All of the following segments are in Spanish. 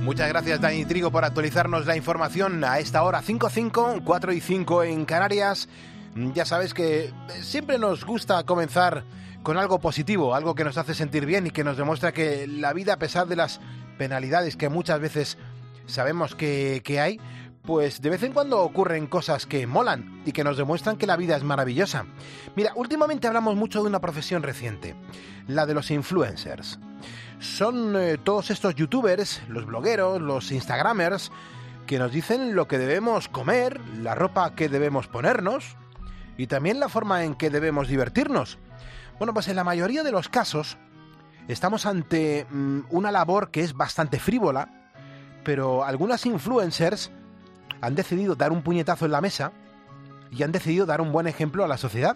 Muchas gracias, Dani Trigo, por actualizarnos la información a esta hora, 5:05, 4:05 en Canarias. Ya sabes que siempre nos gusta comenzar con algo positivo, algo que nos hace sentir bien y que nos demuestra que la vida, a pesar de las penalidades que muchas veces sabemos que hay, pues de vez en cuando ocurren cosas que molan y que nos demuestran que la vida es maravillosa. Mira, últimamente hablamos mucho de una profesión reciente, la de los influencers. Son todos estos youtubers, los blogueros, los instagramers, que nos dicen lo que debemos comer, la ropa que debemos ponernos y también la forma en que debemos divertirnos. Bueno, pues en la mayoría de los casos estamos ante una labor que es bastante frívola, pero algunas influencers han decidido dar un puñetazo en la mesa y han decidido dar un buen ejemplo a la sociedad.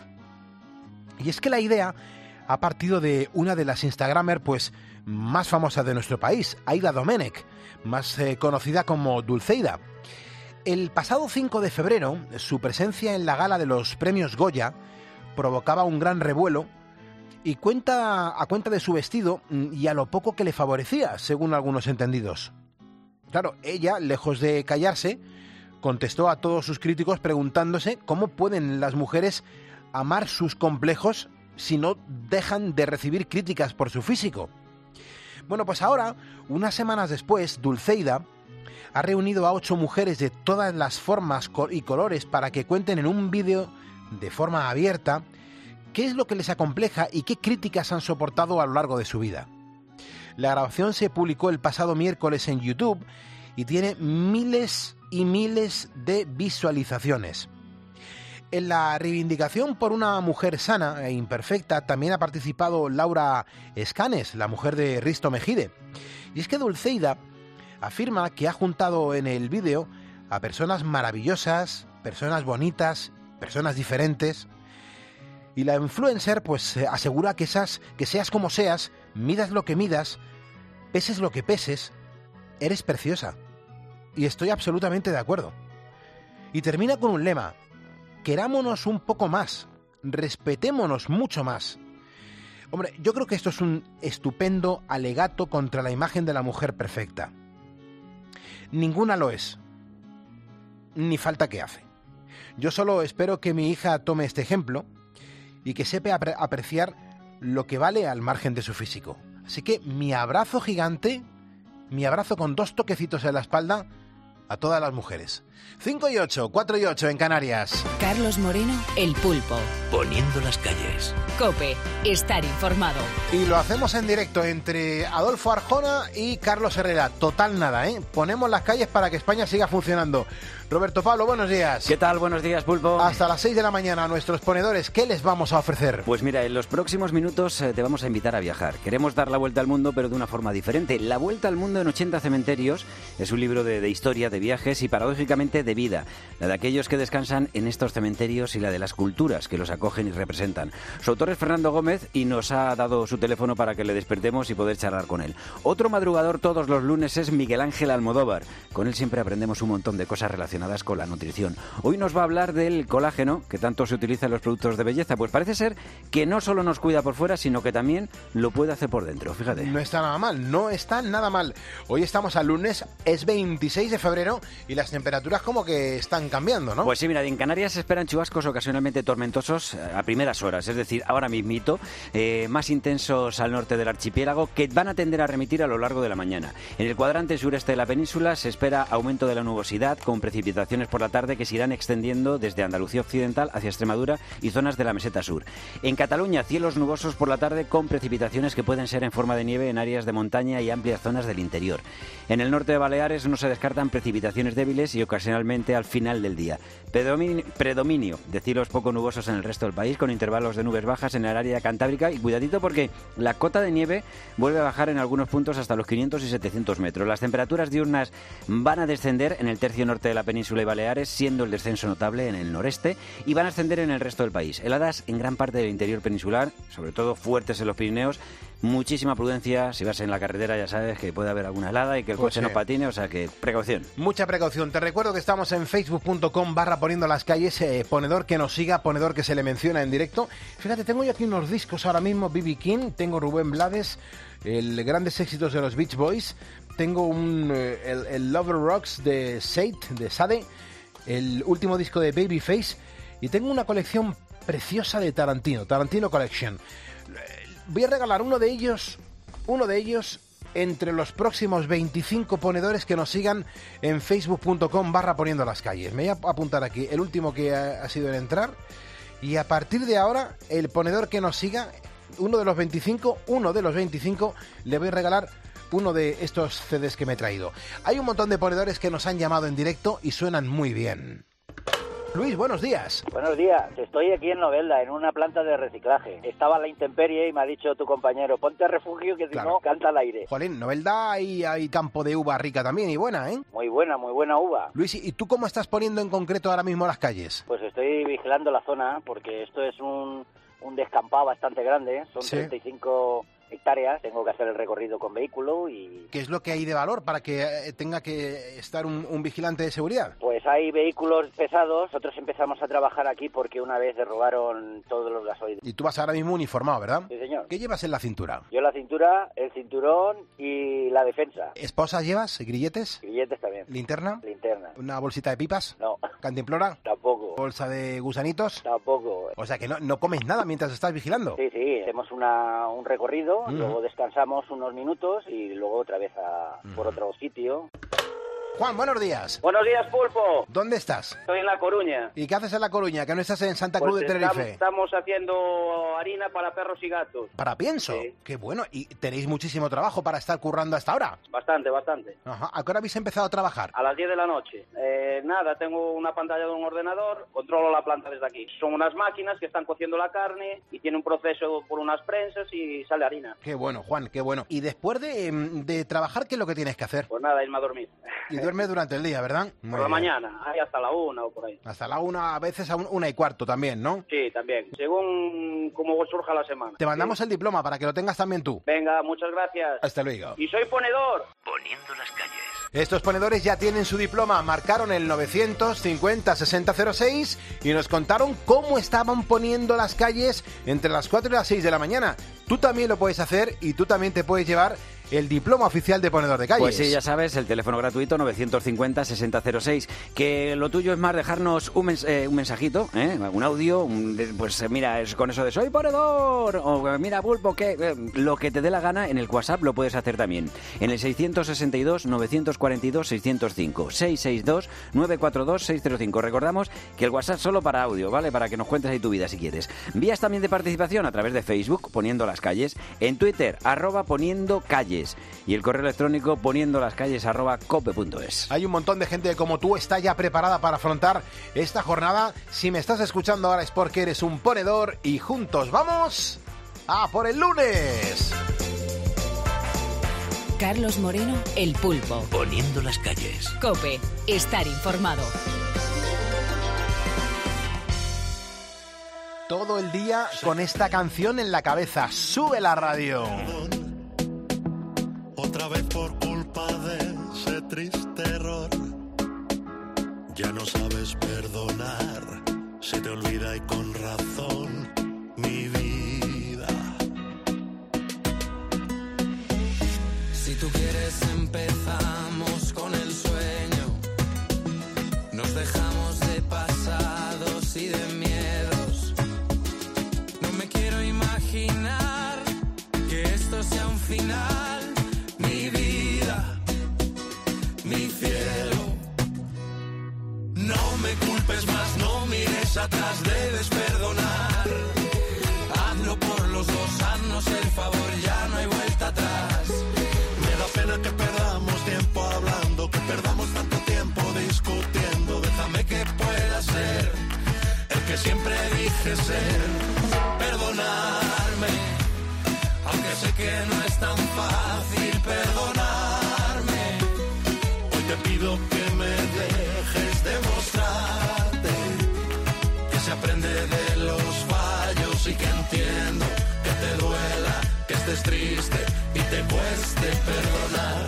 Y es que la idea ha partido de una de las instagramers pues más famosas de nuestro país, Aida Domènech, más conocida como Dulceida. El pasado 5 de febrero, su presencia en la gala de los premios Goya provocaba un gran revuelo y a cuenta de su vestido y a lo poco que le favorecía, según algunos entendidos. Claro, ella, lejos de callarse, contestó a todos sus críticos preguntándose cómo pueden las mujeres amar sus complejos si no dejan de recibir críticas por su físico. Bueno, pues ahora, unas semanas después, Dulceida ha reunido a 8 mujeres de todas las formas y colores para que cuenten en un vídeo de forma abierta qué es lo que les acompleja y qué críticas han soportado a lo largo de su vida. La grabación se publicó el pasado miércoles en YouTube y tiene miles y miles de visualizaciones. En la reivindicación por una mujer sana e imperfecta también ha participado Laura Escanes, la mujer de Risto Mejide. Y es que Dulceida afirma que ha juntado en el vídeo a personas maravillosas, personas bonitas, personas diferentes. Y la influencer pues asegura que seas como seas, midas lo que midas, peses lo que peses, eres preciosa. Y estoy absolutamente de acuerdo. Y termina con un lema: querámonos un poco más, respetémonos mucho más. Hombre, yo creo que esto es un estupendo alegato contra la imagen de la mujer perfecta. Ninguna lo es, ni falta que hace. Yo solo espero que mi hija tome este ejemplo y que sepa apreciar lo que vale al margen de su físico. Así que mi abrazo gigante, mi abrazo con 2 toquecitos en la espalda a todas las mujeres. 5:08, 4:08 en Canarias. Carlos Moreno, El Pulpo. Poniendo las calles. COPE, estar informado. Y lo hacemos en directo entre Adolfo Arjona y Carlos Herrera. Total nada, ¿eh? Ponemos las calles para que España siga funcionando. Roberto Pablo, buenos días. ¿Qué tal? Buenos días, Pulpo. Hasta las 6 de la mañana a nuestros ponedores, ¿qué les vamos a ofrecer? Pues mira, en los próximos minutos te vamos a invitar a viajar. Queremos dar la vuelta al mundo, pero de una forma diferente. La vuelta al mundo en 80 cementerios es un libro de historia, de viajes y paradójicamente de vida. La de aquellos que descansan en estos cementerios y la de las culturas que los acogen y representan. Su autor es Fernando Gómez y nos ha dado su teléfono para que le despertemos y poder charlar con él. Otro madrugador todos los lunes es Miguel Ángel Almodóvar. Con él siempre aprendemos un montón de cosas relacionadas con la nutrición. Hoy nos va a hablar del colágeno, que tanto se utiliza en los productos de belleza. Pues parece ser que no solo nos cuida por fuera, sino que también lo puede hacer por dentro. Fíjate. No está nada mal, no está nada mal. Hoy estamos al lunes, es 26 de febrero y las temperaturas como que están cambiando, ¿no? Pues sí, mira, en Canarias se esperan chubascos ocasionalmente tormentosos a primeras horas, es decir, ahora mismito, más intensos al norte del archipiélago, que van a tender a remitir a lo largo de la mañana. En el cuadrante sureste de la península se espera aumento de la nubosidad con precipitaciones por la tarde que se irán extendiendo desde Andalucía occidental hacia Extremadura y zonas de la meseta sur. En Cataluña, cielos nubosos por la tarde con precipitaciones que pueden ser en forma de nieve en áreas de montaña y amplias zonas del interior. En el norte de Baleares no se descartan precipitaciones débiles y ocasionalmente al final del día. Predominio de cielos poco nubosos en el resto del país, con intervalos de nubes bajas en el área cantábrica, y cuidadito porque la cota de nieve vuelve a bajar en algunos puntos hasta los 500 y 700 metros. Las temperaturas diurnas van a descender en el tercio norte de la península y Baleares, siendo el descenso notable en el noreste, y van a ascender en el resto del país. Heladas en gran parte del interior peninsular, sobre todo fuertes en los Pirineos, muchísima prudencia. Si vas en la carretera ya sabes que puede haber alguna helada y que el Pues coche no patine, o sea que precaución. Mucha precaución. Te recuerdo que estamos en facebook.com/poniendo las calles, ponedor que nos siga, ponedor que se le menciona en directo. Fíjate, tengo yo aquí unos discos ahora mismo, B.B. King, tengo Rubén Blades, el grandes éxitos de los Beach Boys, tengo el Lover Rocks de Sade, el último disco de Babyface, y tengo una colección preciosa de Tarantino Collection. Voy a regalar uno de ellos entre los próximos 25 ponedores que nos sigan en facebook.com/poniendo las calles. Me voy a apuntar aquí el último que ha sido en entrar, y a partir de ahora el ponedor que nos siga, uno de los 25, le voy a regalar uno de estos CDs que me he traído. Hay un montón de ponedores que nos han llamado en directo y suenan muy bien. Luis, buenos días. Buenos días. Estoy aquí en Novelda, en una planta de reciclaje. Estaba a la intemperie y me ha dicho tu compañero, ponte a refugio que si no, canta al aire. Jolín, Novelda hay campo de uva rica también y buena, ¿eh? Muy buena uva. Luis, ¿y tú cómo estás poniendo en concreto ahora mismo las calles? Pues estoy vigilando la zona porque esto es un descampado bastante grande. Son 35 hectáreas, tengo que hacer el recorrido con vehículo y... ¿Qué es lo que hay de valor para que tenga que estar un vigilante de seguridad? Pues hay vehículos pesados, nosotros empezamos a trabajar aquí porque una vez derrogaron todos los gasoides. Y tú vas ahora mismo uniformado, ¿verdad? Sí, señor. ¿Qué llevas en la cintura? Yo la cintura, el cinturón y la defensa. ¿Esposas llevas? ¿Grilletes? Grilletes también. ¿Linterna? Linterna. ¿Una bolsita de pipas? No. ¿Cantimplora? Tampoco. ¿Bolsa de gusanitos? Tampoco. O sea que no comes nada mientras estás vigilando. Sí, hacemos un recorrido, luego descansamos unos minutos y luego otra vez por otro sitio. Juan, buenos días. Buenos días, Pulpo. ¿Dónde estás? Estoy en La Coruña. ¿Y qué haces en La Coruña, que no estás en Santa Cruz de Tenerife? Estamos haciendo harina para perros y gatos. ¿Para pienso? Sí. Qué bueno. ¿Y tenéis muchísimo trabajo para estar currando hasta ahora? Bastante. Ajá. ¿A qué hora habéis empezado a trabajar? A las 10 de la noche. Nada, tengo una pantalla de un ordenador, controlo la planta desde aquí. Son unas máquinas que están cociendo la carne y tiene un proceso por unas prensas y sale harina. Qué bueno, Juan, qué bueno. Y después de trabajar, ¿qué es lo que tienes que hacer? Pues nada, irme a dormir. Y duermes durante el día, ¿verdad? Por la mañana, ahí hasta la 1 o por ahí. Hasta la 1, a veces a 1:15 también, ¿no? Sí, también. Según cómo surja la semana. Te mandamos el diploma para que lo tengas también tú. Venga, muchas gracias. Hasta luego. Y soy ponedor. Poniendo las calles. Estos ponedores ya tienen su diploma, marcaron el 950-6006 y nos contaron cómo estaban poniendo las calles entre las 4 y las 6 de la mañana. Tú también lo puedes hacer y tú también te puedes llevar el diploma oficial de ponedor de calles. Pues sí, ya sabes, el teléfono gratuito 950-6006. Que lo tuyo es más dejarnos un mensajito, un audio, pues mira, es con eso de soy ponedor, o mira, Pulpo, que lo que te dé la gana. En el WhatsApp lo puedes hacer también. En el 662-942-605. 662-942-605. Recordamos que el WhatsApp solo para audio, ¿vale? Para que nos cuentes ahí tu vida si quieres. Vías también de participación a través de Facebook, Poniendo las Calles, en Twitter, @poniendo calles. Y el correo electrónico poniendolascalles@cope.es. Hay un montón de gente como tú está ya preparada para afrontar esta jornada. Si me estás escuchando ahora es porque eres un ponedor y juntos vamos a por el lunes. Carlos Moreno, El Pulpo. Poniendo las calles. COPE, estar informado. Todo el día con esta canción en la cabeza. Sube la radio. Otra vez por culpa de ese triste error. Ya no sabes perdonar, se te olvida y con razón, mi vida. Si tú quieres empezamos con el sueño. Nos dejamos de pasados y de miedos. No me quiero imaginar que esto sea un final. No me culpes más, no mires atrás, debes perdonar. Hazlo por los dos, haznos el favor, ya no hay vuelta atrás. Me da pena que perdamos tiempo hablando, que perdamos tanto tiempo discutiendo. Déjame que pueda ser el que siempre dije ser. Perdonarme, aunque sé que no es tan fácil perdonarme. Hoy te pido que me dejes demostrarte que se aprende de los fallos y que entiendo que te duela, que estés triste cueste perdonar.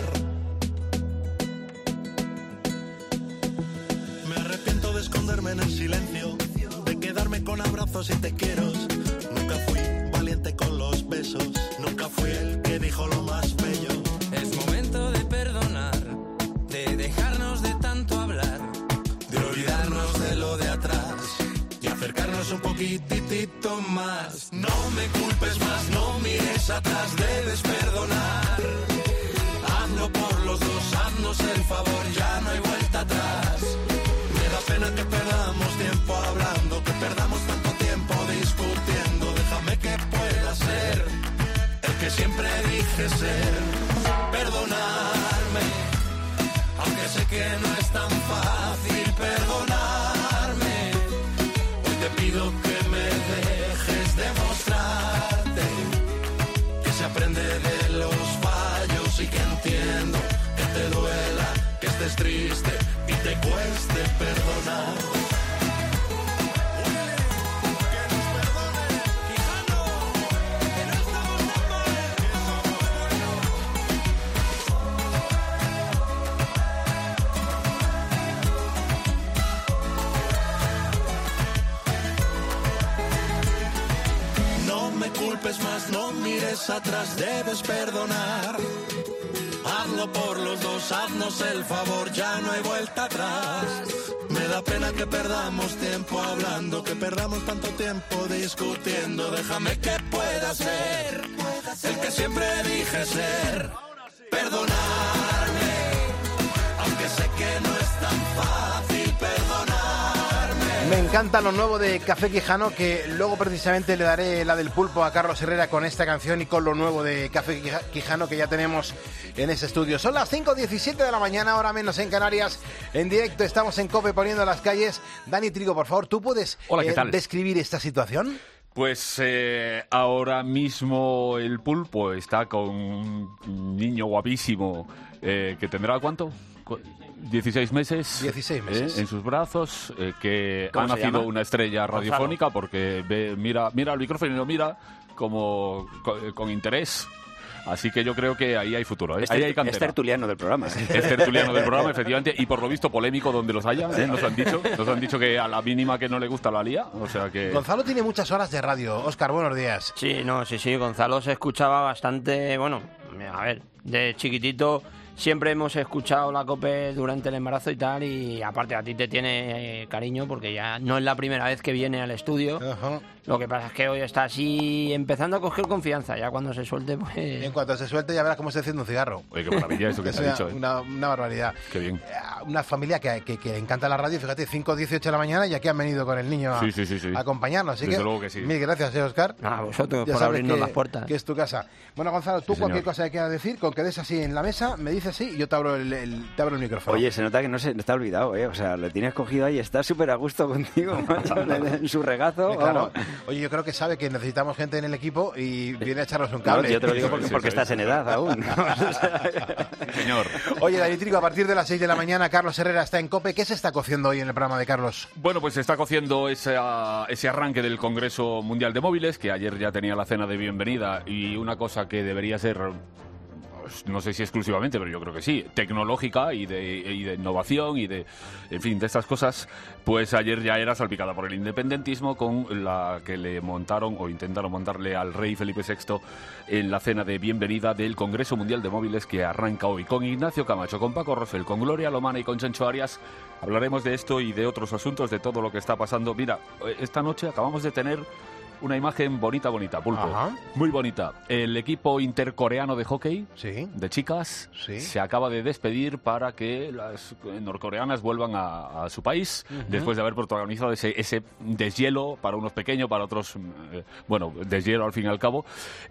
Me arrepiento de esconderme en el silencio, de quedarme con abrazos y te quiero. Nunca fui valiente con los besos, nunca fui el que dijo lo más bello. Es momento de perdonar, de dejarnos de tanto hablar, De olvidarnos de lo de atrás y acercarnos un poquitito más. No me culpes más, no mires atrás, debes perdonar. Hazlo por los dos, haznos el favor, ya no hay vuelta atrás. Me da pena que perdamos tiempo hablando, que perdamos tanto tiempo discutiendo. Déjame que pueda ser el que siempre dije ser. Perdonarme, aunque sé que no es tan fácil perdonarme. Hoy te pido que me dejes demostrarte que se aprende de los fallos y que entiendo que te duela, que estés triste y te cueste perdonar. Que nos perdone, Quijano, que no estamos tan mal, que somos buenos. No me culpes más, no mires atrás, debes perdonar. Hazlo por los dos, haznos el favor, ya no hay vuelta atrás. Me da pena que perdamos tiempo hablando, que perdamos tanto tiempo discutiendo. Déjame que pueda ser el que siempre dije ser. Perdonarme, aunque sé que no es tan fácil perdonarme. Me encanta lo nuevo de Café Quijano, que luego precisamente le daré la del pulpo a Carlos Herrera con esta canción y con lo nuevo de Café Quijano que ya tenemos en ese estudio. Son las 5:17 de la mañana, hora menos en Canarias. En directo estamos en COPE poniendo las calles. Dani Trigo, por favor, ¿tú puedes Hola, ¿qué tal? describir esta situación? Pues ahora mismo el pulpo está con un niño guapísimo que tendrá, ¿cuánto? 16 meses, 16 meses. En sus brazos, que ha ¿Cómo se nacido llama? una estrella radiofónica porque mira al micrófono y lo mira como con interés. Así que yo creo que ahí hay futuro, ¿eh? Ahí hay cantera. Es tertuliano del programa. Es tertuliano del programa, efectivamente, y por lo visto polémico donde los haya, ¿eh? Nos han dicho que a la mínima que no le gusta la lía, o sea que... Gonzalo tiene muchas horas de radio. Óscar, buenos días. Sí, Gonzalo se escuchaba bastante, bueno, a ver, de chiquitito siempre hemos escuchado la COPE durante el embarazo y tal, y aparte a ti te tiene cariño porque ya no es la primera vez que viene al estudio. Ajá. Lo que pasa es que hoy está así empezando a coger confianza, ya cuando se suelte pues... En cuanto se suelte ya verás cómo se enciende un cigarro. Oye, qué maravilla eso que Es te ha dicho, ¿eh? una barbaridad. Qué bien. Una familia que le encanta la radio, fíjate, 5:18 de la mañana y aquí han venido con el niño a Sí. acompañarnos. Así Desde que, luego que sí. mil gracias, Óscar. A vosotros Ya por sabes abrirnos que- las puertas. que es tu casa. Bueno, Gonzalo, tú Sí, cualquier señor. cosa que quieras decir, con que des así en la mesa, me dices sí y yo te abro el micrófono. Oye, se nota que no se está olvidado, ¿eh? O sea, le tienes cogido ahí, está súper a gusto contigo, macho, en su regazo. Claro. vamos. Oye, yo creo que sabe que necesitamos gente en el equipo y viene a echarnos un No, cable. yo te lo digo porque, Sí, porque sí. estás en edad aún. Sí, señor. Oye, David Trigo, a partir de las 6 de la mañana, Carlos Herrera está en COPE. ¿Qué se está cociendo hoy en el programa de Carlos? Bueno, pues se está cociendo ese arranque del Congreso Mundial de Móviles, que ayer ya tenía la cena de bienvenida, y una cosa que debería ser, pues, no sé si exclusivamente, pero yo creo que sí, tecnológica y de innovación y de, en fin, de estas cosas, pues ayer ya era salpicada por el independentismo con la que le montaron o intentaron montarle al rey Felipe VI en la cena de bienvenida del Congreso Mundial de Móviles que arranca hoy. Con Ignacio Camacho, con Paco Rosell, con Gloria Lomana y con Chencho Arias hablaremos de esto y de otros asuntos, de todo lo que está pasando. Mira, esta noche acabamos de tener una imagen bonita, Pulpo. Ajá. Muy bonita. El equipo intercoreano de hockey, Sí. de chicas, Sí. se acaba de despedir para que las norcoreanas vuelvan a su país después de haber protagonizado ese deshielo para unos pequeños, para otros, deshielo al fin y al cabo.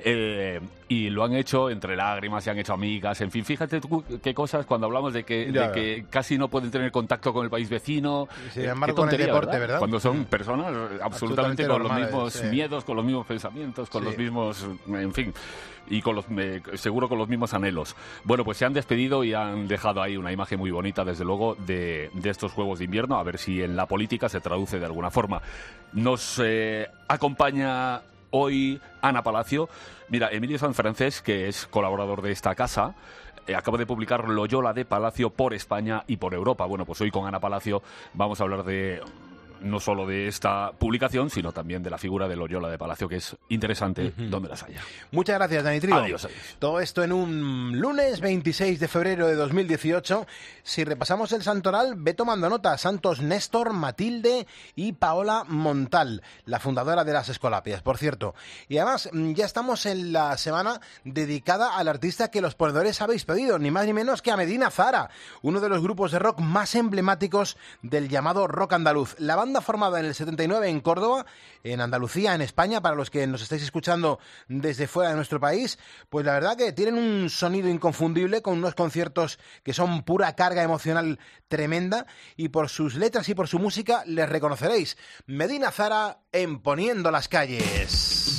Y lo han hecho entre lágrimas, se han hecho amigas, en fin, fíjate tú qué cosas cuando hablamos de que casi no pueden tener contacto con el país vecino. Sin Qué embargo, con el tontería, deporte, ¿verdad? Cuando son personas absolutamente con los normales, mismos sí. miedos, con los mismos pensamientos, con Sí. los mismos, en fin, y con seguro con los mismos anhelos. Bueno, pues se han despedido y han dejado ahí una imagen muy bonita, desde luego, de estos Juegos de Invierno, a ver si en la política se traduce de alguna forma. Nos acompaña hoy Ana Palacio. Mira, Emilio Sanfrancés, que es colaborador de esta casa, acaba de publicar Loyola de Palacio por España y por Europa. Bueno, pues hoy con Ana Palacio vamos a hablar de no solo de esta publicación, sino también de la figura de Loyola de Palacio, que es interesante donde las haya. Muchas gracias, Dani Trigo. Adiós. Todo esto en un lunes 26 de febrero de 2018. Si repasamos el santoral, ve tomando nota. Santos Néstor, Matilde y Paola Montal, la fundadora de las Escolapias, por cierto. Y además, ya estamos en la semana dedicada al artista que los ponedores habéis pedido, ni más ni menos que a Medina Zahara, uno de los grupos de rock más emblemáticos del llamado rock andaluz. La banda formada en el 79 en Córdoba, en Andalucía, en España, para los que nos estáis escuchando desde fuera de nuestro país, pues la verdad que tienen un sonido inconfundible, con unos conciertos que son pura carga emocional tremenda, y por sus letras y por su música les reconoceréis. Medina Zahara en Poniendo las Calles.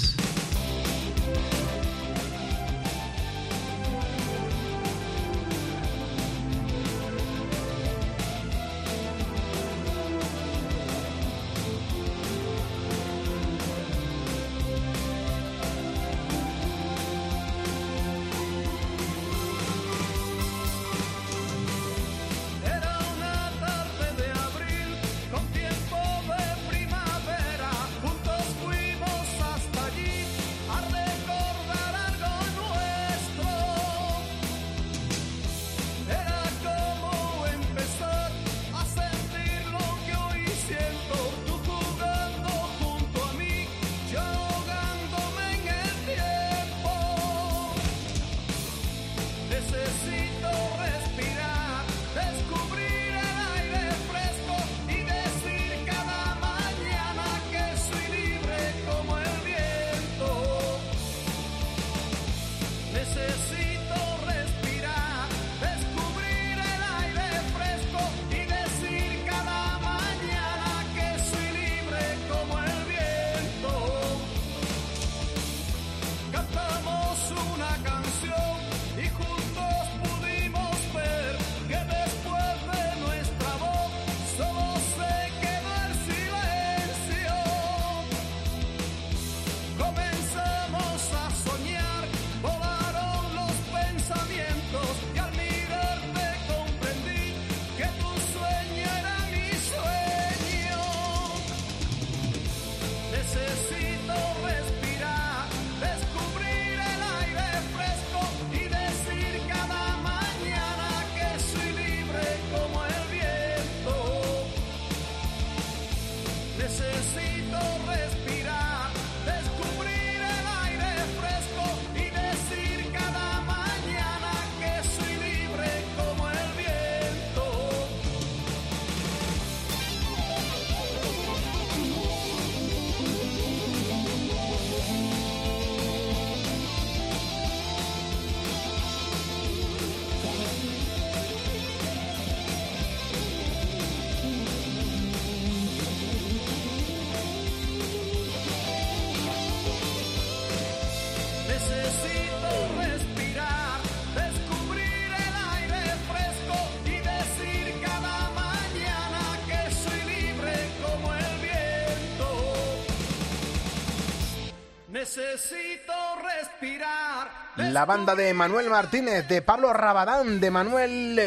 Necesito respirar. La banda de Manuel Martínez, de Pablo Rabadán, de Manuel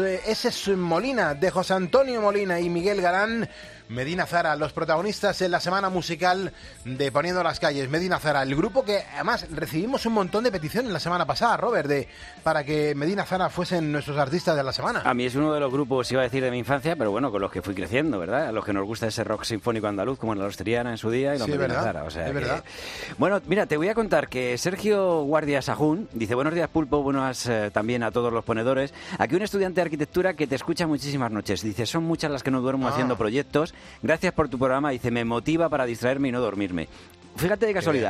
S. Molina, de José Antonio Molina y Miguel Galán. Medina Zahara, los protagonistas en la semana musical de Poniendo las Calles. Medina Zahara, el grupo que además recibimos un montón de peticiones la semana pasada, Robert, para que Medina Zahara fuesen nuestros artistas de la semana. A mí es uno de los grupos, iba a decir, de mi infancia, pero bueno, con los que fui creciendo, ¿verdad? A los que nos gusta ese rock sinfónico andaluz, como la Lostriana en su día y los Medina Zahara. O sea, es verdad. Bueno, mira, te voy a contar que Sergio Guardia Sahún dice: buenos días, Pulpo, buenas también a todos los ponedores. Aquí un estudiante de arquitectura que te escucha muchísimas noches. Dice: son muchas las que no duermo haciendo proyectos. Gracias por tu programa. Dice: me motiva para distraerme y no dormirme. Fíjate de casualidad,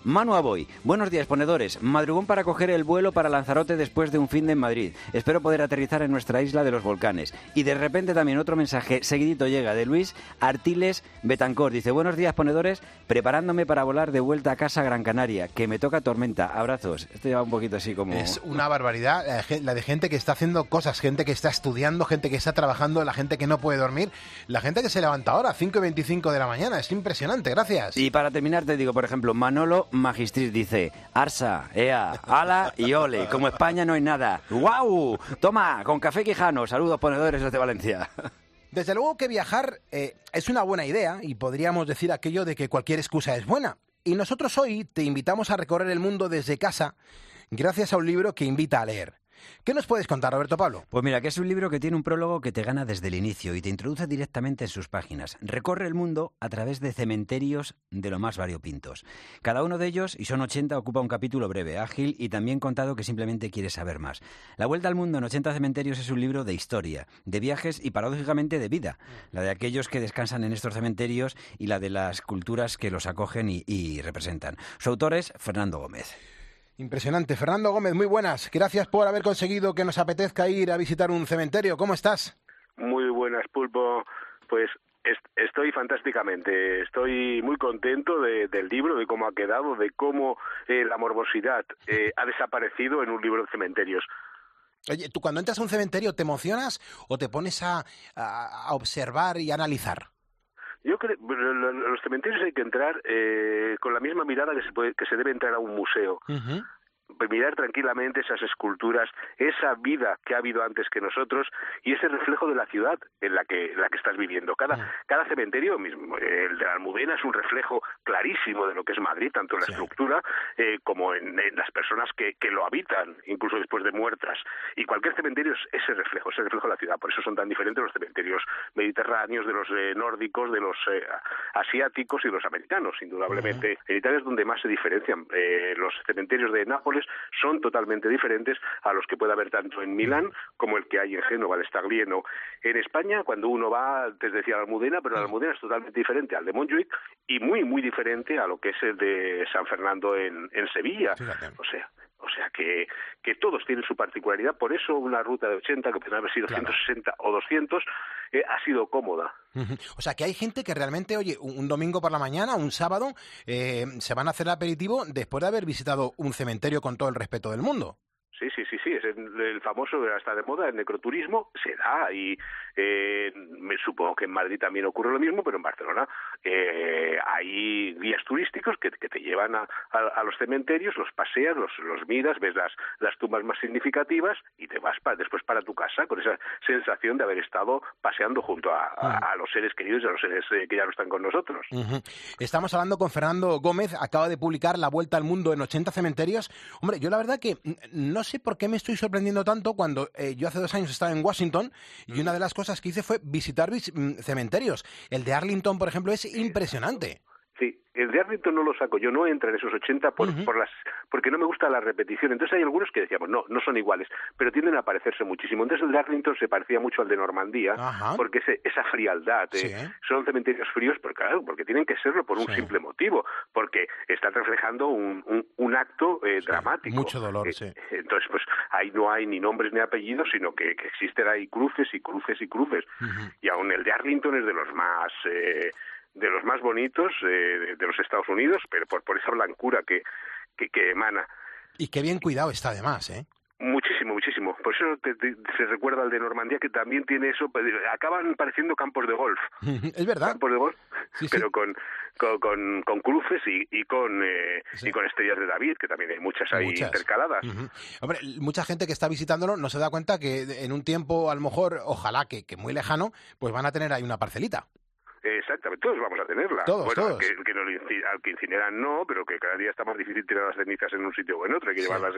Manu Aboy, buenos días, ponedores. Madrugón para coger el vuelo para Lanzarote después de un fin de en Madrid. Espero poder aterrizar en nuestra isla de los volcanes. Y de repente también otro mensaje seguidito llega de Luis Artiles Betancor. Dice, buenos días, ponedores, preparándome para volar de vuelta a casa a Gran Canaria, que me toca tormenta. Abrazos. Esto lleva un poquito así como... Es una barbaridad la de gente que está haciendo cosas, gente que está estudiando, gente que está trabajando, la gente que no puede dormir, la gente que se levanta ahora, 5:25 de la mañana. Es impresionante, gracias. Y para terminar te digo, por ejemplo, Manolo Magistris dice, Arsa, Ea, Ala y Ole, como España no hay nada. ¡Guau! Toma, con café Quijano. Saludos, ponedores desde Valencia. Desde luego que viajar es una buena idea y podríamos decir aquello de que cualquier excusa es buena. Y nosotros hoy te invitamos a recorrer el mundo desde casa gracias a un libro que invita a leer. ¿Qué nos puedes contar, Roberto Pablo? Pues mira, que es un libro que tiene un prólogo que te gana desde el inicio y te introduce directamente en sus páginas. Recorre el mundo a través de cementerios de lo más variopintos. Cada uno de ellos, y son 80, ocupa un capítulo breve, ágil y también contado que simplemente quieres saber más. La Vuelta al Mundo en 80 cementerios es un libro de historia, de viajes y paradójicamente de vida. La de aquellos que descansan en estos cementerios y la de las culturas que los acogen y representan. Su autor es Fernando Gómez. Impresionante. Fernando Gómez, muy buenas. Gracias por haber conseguido que nos apetezca ir a visitar un cementerio. ¿Cómo estás? Muy buenas, Pulpo. Pues estoy fantásticamente. Estoy muy contento del libro, de cómo ha quedado, de cómo la morbosidad ha desaparecido en un libro de cementerios. Oye, ¿tú cuando entras a un cementerio te emocionas o te pones a observar y analizar? Yo creo que los cementerios hay que entrar con la misma mirada que se debe entrar a un museo. Uh-huh. Mirar tranquilamente esas esculturas, esa vida que ha habido antes que nosotros y ese reflejo de la ciudad en la que estás viviendo. Cada cementerio, mismo, el de la Almudena, es un reflejo clarísimo de lo que es Madrid, tanto en la estructura como en las personas que lo habitan, incluso después de muertas. Y cualquier cementerio es ese reflejo de la ciudad. Por eso son tan diferentes los cementerios mediterráneos de los nórdicos, de los asiáticos y de los americanos, indudablemente. En Italia es donde más se diferencian. Los cementerios de Nápoles son totalmente diferentes a los que puede haber tanto en Milán como el que hay en Génova, el Staglieno. En España, cuando uno va, te decía la Almudena, pero la Almudena es totalmente diferente al de Montjuïc y muy, muy diferente a lo que es el de San Fernando en Sevilla. Fíjate. O sea que todos tienen su particularidad, por eso una ruta de 80, que podría haber sido 160 o 200, ha sido cómoda. O sea que hay gente que realmente, oye, un domingo por la mañana, un sábado, se van a hacer el aperitivo después de haber visitado un cementerio con todo el respeto del mundo. Sí, es el famoso, hasta de moda, el necroturismo se da y me supongo que en Madrid también ocurre lo mismo, pero en Barcelona hay guías turísticos que te llevan a los cementerios, los paseas, los miras, ves las tumbas más significativas y te vas después para tu casa con esa sensación de haber estado paseando junto a los seres queridos y a los seres que ya no están con nosotros. Uh-huh. Estamos hablando con Fernando Gómez, acaba de publicar La Vuelta al Mundo en 80 cementerios. Hombre, yo la verdad que no sé por qué me estoy sorprendiendo tanto cuando yo hace 2 años estaba en Washington y una de las cosas que hice fue visitar cementerios. El de Arlington, por ejemplo, es impresionante. Sí, el de Arlington no lo saco yo, no entra en esos 80 porque no me gusta la repetición. Entonces hay algunos que decíamos, no son iguales, pero tienden a parecerse muchísimo. Entonces el de Arlington se parecía mucho al de Normandía, porque esa frialdad, son cementerios fríos, porque tienen que serlo por un simple motivo, porque están reflejando un acto dramático. Mucho dolor, Entonces, pues ahí no hay ni nombres ni apellidos, sino que existen ahí cruces y cruces y cruces. Uh-huh. Y aún el de Arlington es de los más bonitos de los Estados Unidos, pero por esa blancura que emana. Y qué bien cuidado está además, ¿eh? Muchísimo. Por eso se recuerda al de Normandía, que también tiene eso. Acaban pareciendo campos de golf. Es verdad. Campos de golf, pero sí. con cruces y con estrellas de David, que también hay muchas ahí intercaladas. Uh-huh. Hombre, mucha gente que está visitándolo no se da cuenta que en un tiempo, a lo mejor, ojalá que muy lejano, pues van a tener ahí una parcelita. Exactamente, todos vamos a tenerla. Todos. Al que incineran no, pero que cada día está más difícil tirar las cenizas en un sitio o en otro, hay que llevarlas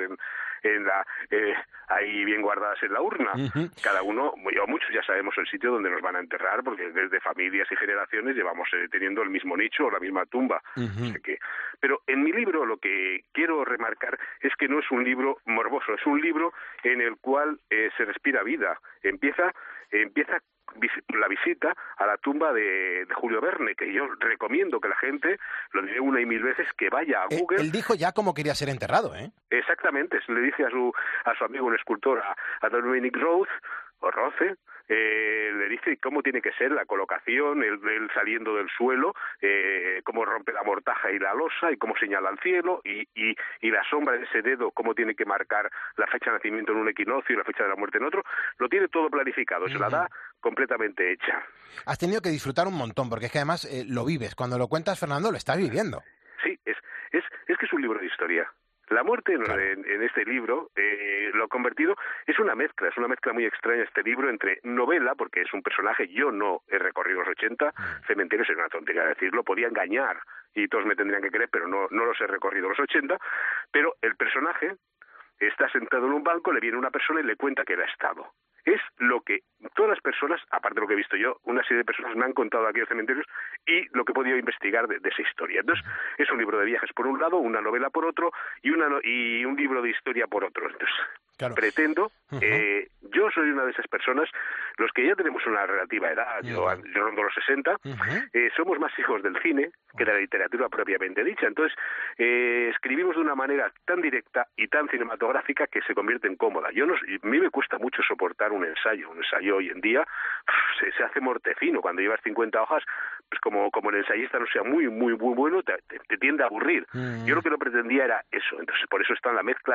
ahí bien guardadas en la urna. Uh-huh. Cada uno, muchos ya sabemos el sitio donde nos van a enterrar, porque desde familias y generaciones llevamos teniendo el mismo nicho o la misma tumba. Uh-huh. Pero en mi libro lo que quiero remarcar es que no es un libro morboso, es un libro en el cual se respira vida. Empieza empieza la visita a la tumba de Julio Verne, que yo recomiendo que la gente, lo diré una y mil veces, que vaya a Google. Él dijo ya cómo quería ser enterrado, ¿eh? Exactamente, le dice a su amigo, un escultor, a Dominic Roce, le dice cómo tiene que ser la colocación, él saliendo del suelo, cómo rompe la mortaja y la losa, y cómo señala al cielo, y la sombra de ese dedo, cómo tiene que marcar la fecha de nacimiento en un equinoccio y la fecha de la muerte en otro. Lo tiene todo planificado, se la da completamente hecha. Has tenido que disfrutar un montón, porque es que además lo vives. Cuando lo cuentas, Fernando, lo estás viviendo. Sí, es que es un libro de historia. La muerte en este libro lo ha convertido, es una mezcla muy extraña este libro entre novela, porque es un personaje, yo no he recorrido los 80, Cementerio sería una tontería decirlo, podía engañar y todos me tendrían que creer, pero no los he recorrido los 80, pero el personaje está sentado en un banco, le viene una persona y le cuenta que él ha estado. Es lo que todas las personas, aparte de lo que he visto yo, una serie de personas me han contado de aquellos cementerios y lo que he podido investigar de esa historia. Entonces, es un libro de viajes por un lado, una novela por otro y un libro de historia por otro. Entonces, claro, pretendo, yo soy una de esas personas, los que ya tenemos una relativa edad, yo rondo los 60, somos más hijos del cine que de la literatura propiamente dicha. Entonces, escribimos de una manera tan directa y tan cinematográfica que se convierte en cómoda. A mí me cuesta mucho soportar un ensayo hoy en día se hace mortecino. Cuando llevas 50 hojas, pues como el ensayista no sea muy bueno, te tiende a aburrir. Yo lo que no pretendía era eso. Entonces, por eso está en la mezcla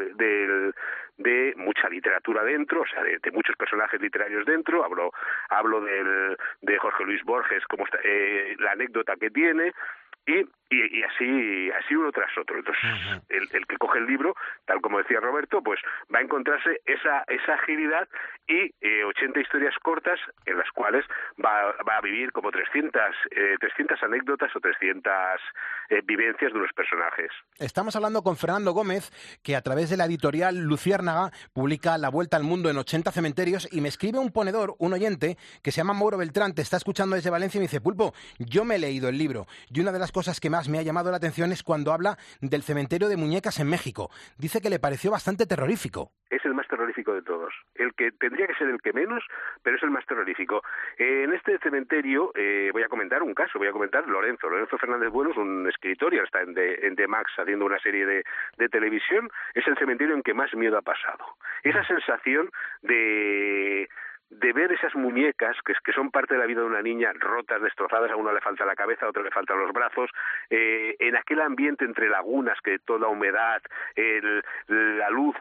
de mucha literatura dentro, o sea, de muchos personajes literarios dentro. Hablo de Jorge Luis Borges, como la anécdota que tiene, y así uno tras otro. Entonces, el que coge el libro, tal como decía Roberto, pues va a encontrarse esa agilidad y 80 historias cortas en las cuales va a vivir como 300 anécdotas o 300 vivencias de los personajes. Estamos hablando con Fernando Gómez, que a través de la editorial Luciérnaga publica La Vuelta al Mundo en 80 cementerios, y me escribe un ponedor, un oyente, que se llama Mauro Beltrán, te está escuchando desde Valencia, y me dice: Pulpo, yo me he leído el libro, y una de las cosas que más me ha llamado la atención es cuando habla del cementerio de Muñecas en México. Dice que le pareció bastante terrorífico. Es el más terrorífico de todos. El que tendría que ser el que menos, pero es el más terrorífico. En este cementerio voy a comentar un caso, Lorenzo Fernández Bueno, es un escritor y ahora está en The Max haciendo una serie de televisión. Es el cementerio en que más miedo ha pasado. Esa sensación de ver esas muñecas que son parte de la vida de una niña, rotas, destrozadas, a una le falta la cabeza, a otro le faltan los brazos, en aquel ambiente entre lagunas, que toda humedad, la luz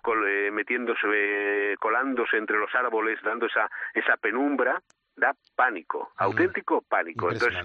colándose entre los árboles, dando esa penumbra, da pánico, auténtico pánico. Entonces,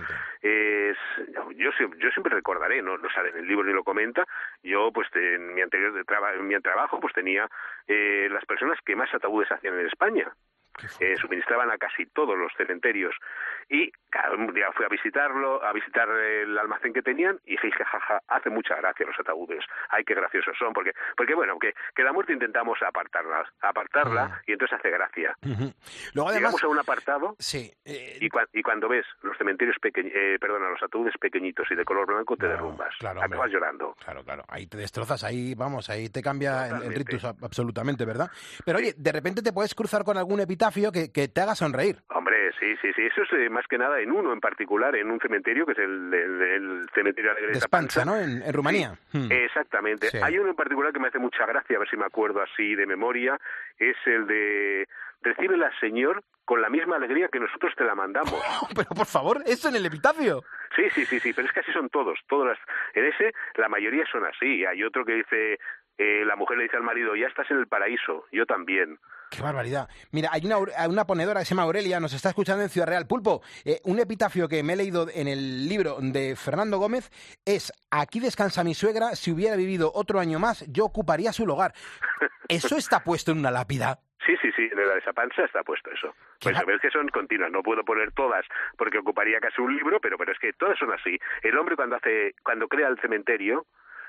yo siempre recordaré, no sale en el libro ni lo comenta, yo pues en mi trabajo pues tenía las personas que más ataúdes hacían en España. Suministraban a casi todos los cementerios, y cada día fui a visitar el almacén que tenían, y dije, jaja, hace mucha gracia los ataúdes, ay, qué graciosos son, porque bueno, que la muerte intentamos apartarla, y entonces hace gracia. Luego, además, llegamos a un apartado, sí, y cuando ves los cementerios los ataúdes pequeñitos y de color blanco, te derrumbas, acabas llorando. Claro, ahí te destrozas, ahí te cambia el ritus absolutamente, ¿verdad? Pero oye, de repente te puedes cruzar con algún epitafio que te haga sonreír. Hombre, sí, eso es más que nada en uno en particular, en un cementerio que es el cementerio de Spanța, ¿no? En Rumanía. Sí, exactamente. Sí. Hay uno en particular que me hace mucha gracia, a ver si me acuerdo así de memoria, es el de recíbela, Señor, con la misma alegría que nosotros te la mandamos. Pero por favor, ¿eso en el epitafio? Sí, pero es que así son todos. En ese, la mayoría son así. Hay otro que dice, la mujer le dice al marido, ya estás en el paraíso, yo también. ¡Qué barbaridad! Mira, hay una ponedora que se llama Aurelia, nos está escuchando en Ciudad Real. Pulpo, un epitafio que me he leído en el libro de Fernando Gómez es: aquí descansa mi suegra, si hubiera vivido otro año más, yo ocuparía su lugar. ¿Eso está puesto en una lápida? Sí, en la de Spanța está puesto eso. Pues sabes que son continuas, no puedo poner todas porque ocuparía casi un libro, pero es que todas son así. El hombre cuando crea el cementerio,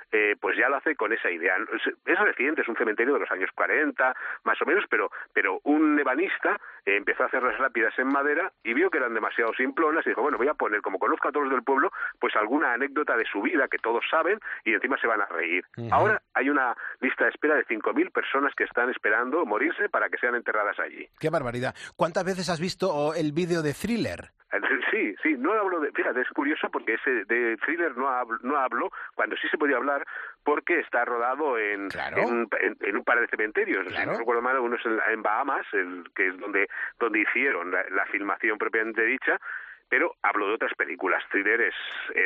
pues ya lo hace con esa idea. Es reciente, es un cementerio de los años 40, más o menos, pero un ebanista empezó a hacerlas rápidas en madera y vio que eran demasiado simplonas y dijo, bueno, voy a poner, como conozco a todos los del pueblo, pues alguna anécdota de su vida que todos saben y encima se van a reír. Ahora hay una lista de espera de 5.000 personas que están esperando morirse para que sean enterradas allí. ¡Qué barbaridad! ¿Cuántas veces has visto el vídeo de Thriller? Sí, no hablo de... Fíjate, es curioso porque ese de Thriller no hablo cuando sí se podía hablar porque está rodado en un par de cementerios. Si no recuerdo mal, uno es en Bahamas, que es donde hicieron la filmación propiamente dicha, pero hablo de otras películas. Thriller es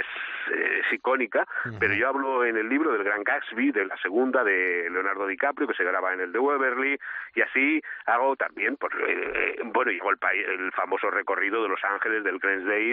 icónica, pero yo hablo en el libro del Gran Gatsby, de la segunda de Leonardo DiCaprio, que se graba en el de Waverly, y así hago también, llevo el famoso recorrido de Los Ángeles, del Glensdale,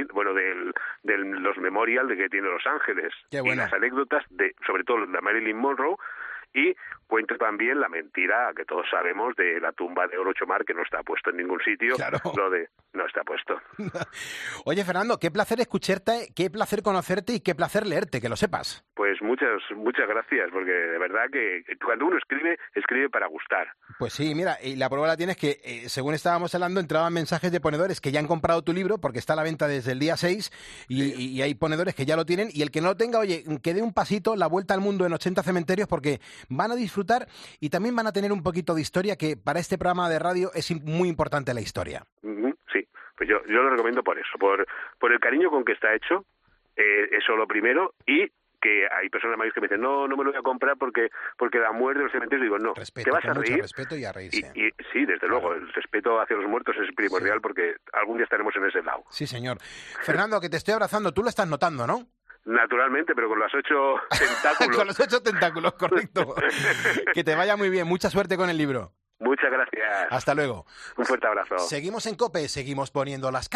de los Memorial de que tiene Los Ángeles, y las anécdotas sobre todo de Marilyn Monroe, y cuento también la mentira que todos sabemos de la tumba de Orocho Mar, que no está puesto en ningún sitio. No está puesto. Oye, Fernando, qué placer escucharte, qué placer conocerte y qué placer leerte, que lo sepas. Pues muchas gracias, porque de verdad que cuando uno escribe para gustar. Pues sí, mira, y la prueba la tienes que, según estábamos hablando, entraban mensajes de ponedores que ya han comprado tu libro, porque está a la venta desde el día 6, y hay ponedores que ya lo tienen, y el que no lo tenga, oye, que dé un pasito, la vuelta al mundo en 80 cementerios, porque van a disfrutar y también van a tener un poquito de historia, que para este programa de radio es muy importante la historia. Sí, pues yo lo recomiendo por eso, por el cariño con que está hecho, eso lo primero, y que hay personas mayores que me dicen, no me lo voy a comprar porque la muerte de los cementerios, digo, no, respeto, te vas a reír. Respeto y a reírse. Y sí, desde luego, el respeto hacia los muertos es primordial, porque algún día estaremos en ese lado. Sí, señor. Fernando, que te estoy abrazando, tú lo estás notando, ¿no? Naturalmente, pero con los 8 tentáculos. Con los 8 tentáculos, correcto. Que te vaya muy bien. Mucha suerte con el libro. Muchas gracias. Hasta luego. Un fuerte abrazo. Seguimos en COPE, seguimos poniendo las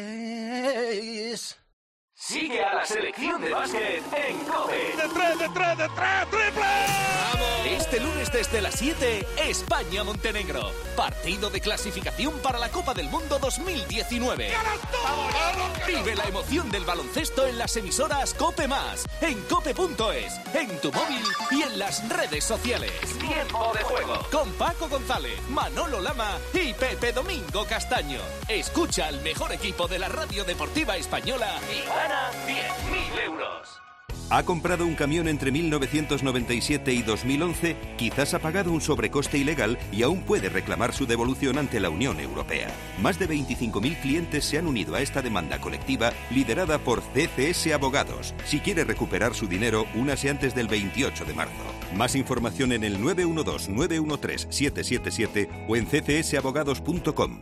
calles. Sigue a la selección de básquet en COPE. ¡De tres! ¡Triple! ¡Vamos! Este lunes desde las 7, España-Montenegro. Partido de clasificación para la Copa del Mundo 2019. Vive la emoción del baloncesto en las emisoras COPE+, en cope.es, en tu móvil y en las redes sociales. Tiempo de juego. Con Paco González, Manolo Lama y Pepe Domingo Castaño. Escucha al mejor equipo de la radio deportiva española y gana 10.000 euros. ¿Ha comprado un camión entre 1997 y 2011? Quizás ha pagado un sobrecoste ilegal y aún puede reclamar su devolución ante la Unión Europea. Más de 25.000 clientes se han unido a esta demanda colectiva liderada por CCS Abogados. Si quiere recuperar su dinero, únase antes del 28 de marzo. Más información en el 912-913-777 o en ccsabogados.com.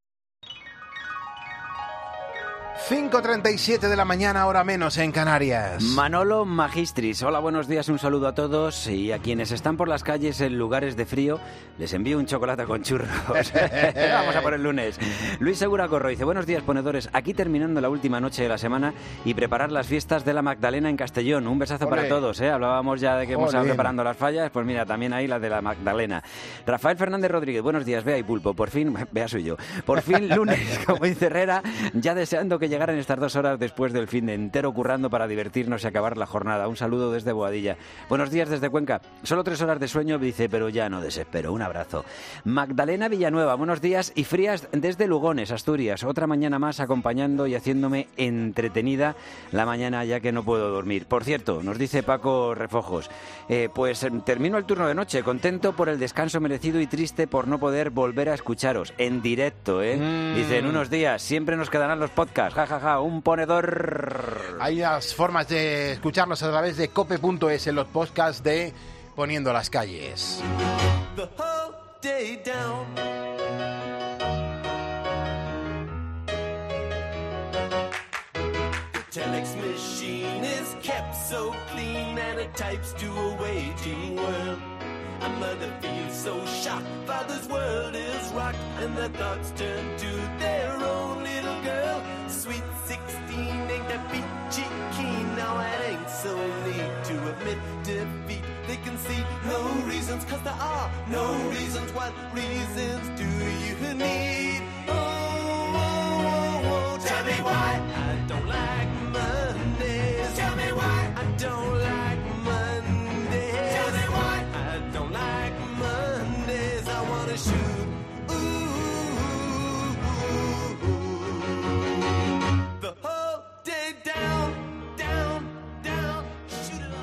5:37 de la mañana, hora menos en Canarias. Manolo Magistris, hola, buenos días, un saludo a todos, y a quienes están por las calles en lugares de frío, les envío un chocolate con churros. Vamos a por el lunes. Luis Segura Corro dice, buenos días, ponedores, aquí terminando la última noche de la semana y preparar las fiestas de la Magdalena en Castellón. Un besazo para todos, Hablábamos ya de que hemos estado preparando las fallas, pues mira, también ahí las de la Magdalena. Rafael Fernández Rodríguez, buenos días, Bea y Pulpo, por fin, Bea soy yo, por fin lunes, como dice Herrera, ya deseando que llegaran estas 2 horas después del fin de entero currando para divertirnos y acabar la jornada. Un saludo desde Boadilla. Buenos días desde Cuenca. Solo 3 horas de sueño, dice, pero ya no desespero. Un abrazo. Magdalena Villanueva, buenos días y frías desde Lugones, Asturias. Otra mañana más acompañando y haciéndome entretenida la mañana ya que no puedo dormir. Por cierto, nos dice Paco Refojos, pues termino el turno de noche, contento por el descanso merecido y triste por no poder volver a escucharos en directo, Dice, en unos días siempre nos quedarán los podcasts, jajaja, un ponedor. Hay unas formas de escucharnos a través de cope.es en los podcasts de Poniendo las calles. The whole day down. The telex machine is kept so clean and it types to a waiting world. A mother feels so shocked, father's world is rocked, and their thoughts turn to their own little girl. Sweet 16 ain't that peachy keen, now it ain't so neat to admit defeat. They can see no reasons, 'cause there are no reasons. What reasons do you need? Oh, tell me why I don't like Mondays. Tell me why I don't like Mondays. The whole day down, down, down. Shoot it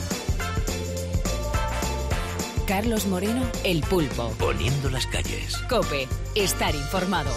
all. Carlos Moreno, El Pulpo. Poniendo las calles. COPE. Estar informado.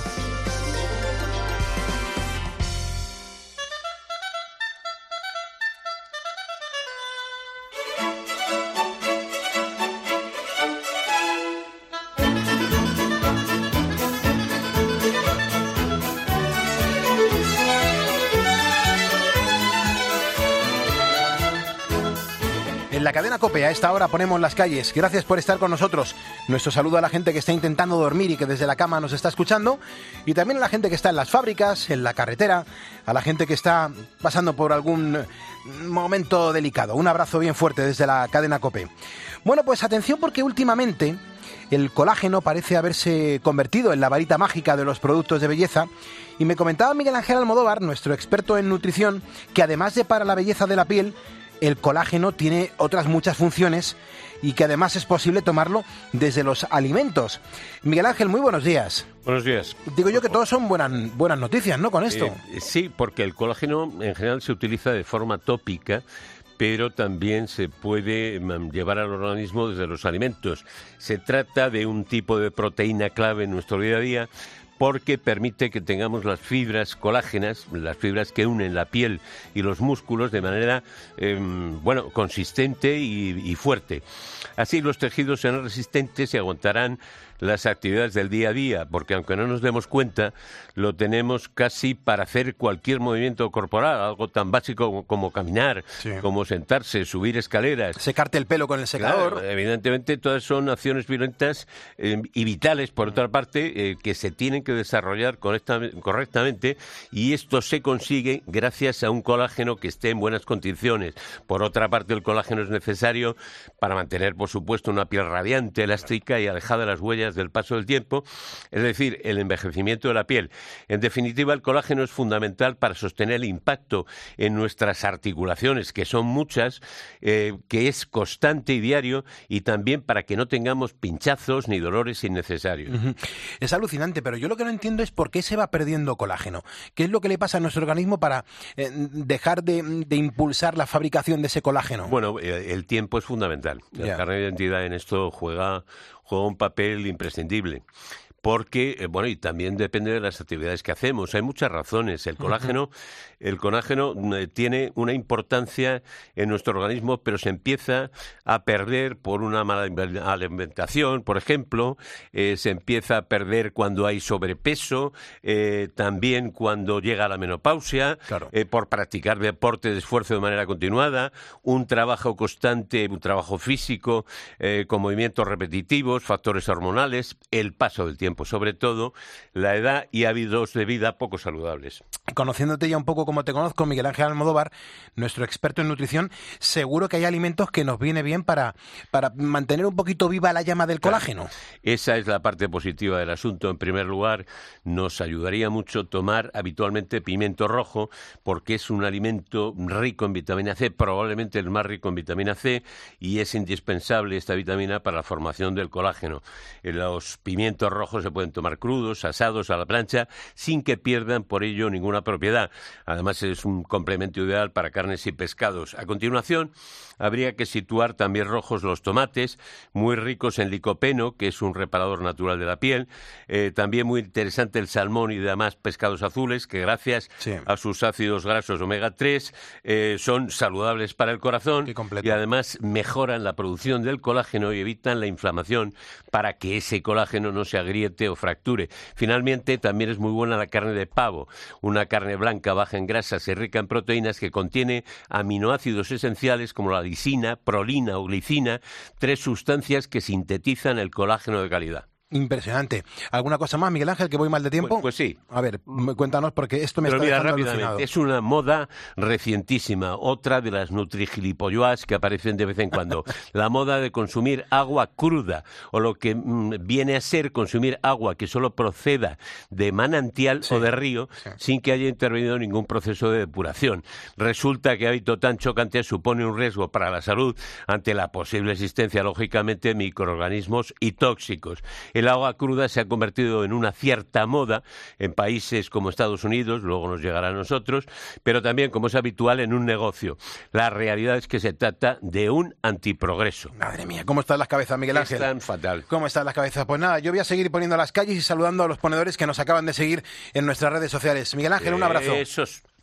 En la cadena COPE a esta hora ponemos las calles. Gracias por estar con nosotros. Nuestro saludo a la gente que está intentando dormir y que desde la cama nos está escuchando. Y también a la gente que está en las fábricas, en la carretera, a la gente que está pasando por algún momento delicado. Un abrazo bien fuerte desde la cadena COPE. Bueno, pues atención porque últimamente el colágeno parece haberse convertido en la varita mágica de los productos de belleza. Y me comentaba Miguel Ángel Almodóvar, nuestro experto en nutrición, que además de para la belleza de la piel, el colágeno tiene otras muchas funciones y que además es posible tomarlo desde los alimentos. Miguel Ángel, muy buenos días. Buenos días. Digo yo que todos son buenas noticias, ¿no?, con esto. Sí, porque el colágeno en general se utiliza de forma tópica, pero también se puede llevar al organismo desde los alimentos. Se trata de un tipo de proteína clave en nuestro día a día, porque permite que tengamos las fibras colágenas, las fibras que unen la piel y los músculos de manera consistente y fuerte. Así los tejidos serán resistentes y aguantarán las actividades del día a día, porque aunque no nos demos cuenta, lo tenemos casi para hacer cualquier movimiento corporal, algo tan básico como caminar, sí, como sentarse, subir escaleras. Secarte el pelo con el secador. Claro, evidentemente todas son acciones violentas y vitales, por otra parte, que se tienen que desarrollar correctamente, y esto se consigue gracias a un colágeno que esté en buenas condiciones. Por otra parte, el colágeno es necesario para mantener, por supuesto, una piel radiante, elástica y alejada de las huellas del paso del tiempo, es decir, el envejecimiento de la piel. En definitiva, el colágeno es fundamental para sostener el impacto en nuestras articulaciones, que son muchas, que es constante y diario, y también para que no tengamos pinchazos ni dolores innecesarios. Es alucinante, pero yo lo que no entiendo es por qué se va perdiendo colágeno. ¿Qué es lo que le pasa a nuestro organismo para dejar de impulsar la fabricación de ese colágeno? Bueno, el tiempo es fundamental. El carnet de identidad en esto juega un papel imprescindible. Porque, y también depende de las actividades que hacemos. Hay muchas razones. El colágeno tiene una importancia en nuestro organismo, pero se empieza a perder por una mala alimentación, por ejemplo. Se empieza a perder cuando hay sobrepeso, también cuando llega la menopausia, claro, por practicar deporte de esfuerzo de manera continuada, un trabajo constante, un trabajo físico, con movimientos repetitivos, factores hormonales, el paso del tiempo, sobre todo la edad y hábitos de vida poco saludables. Conociéndote ya un poco como te conozco, Miguel Ángel Almodóvar, nuestro experto en nutrición, seguro que hay alimentos que nos viene bien para mantener un poquito viva la llama del colágeno. Esa es la parte positiva del asunto. En primer lugar, nos ayudaría mucho tomar habitualmente pimiento rojo, porque es un alimento rico en vitamina C, probablemente el más rico en vitamina C, y es indispensable esta vitamina para la formación del colágeno. Los pimientos rojos se pueden tomar crudos, asados a la plancha, sin que pierdan por ello ninguna propiedad. Además, es un complemento ideal para carnes y pescados. A continuación, habría que situar también rojos los tomates, muy ricos en licopeno, que es un reparador natural de la piel. También muy interesante el salmón y demás pescados azules, que gracias a sus ácidos grasos omega 3 son saludables para el corazón y además mejoran la producción del colágeno y evitan la inflamación para que ese colágeno no se agriete o fracture. Finalmente, también es muy buena la carne de pavo, una carne blanca baja en grasas y rica en proteínas que contiene aminoácidos esenciales como la lisina, prolina o glicina, 3 sustancias que sintetizan el colágeno de calidad. Impresionante. ¿Alguna cosa más, Miguel Ángel, que voy mal de tiempo? Pues sí. A ver, cuéntanos, porque esto me está dejando alucinado. Es una moda recientísima, otra de las nutri-gilipolloas que aparecen de vez en cuando. La moda de consumir agua cruda, o lo que viene a ser consumir agua que solo proceda de manantial o de río, sin que haya intervenido ningún proceso de depuración. Resulta que hábito tan chocante supone un riesgo para la salud ante la posible existencia, lógicamente, de microorganismos y tóxicos. el agua cruda se ha convertido en una cierta moda en países como Estados Unidos, luego nos llegará a nosotros, pero también, como es habitual, en un negocio. La realidad es que se trata de un antiprogreso. Madre mía, ¿cómo están las cabezas, Miguel Ángel? Están fatal. ¿Cómo están las cabezas? Pues nada, yo voy a seguir poniendo las calles y saludando a los ponedores que nos acaban de seguir en nuestras redes sociales. Miguel Ángel, un abrazo. Esos.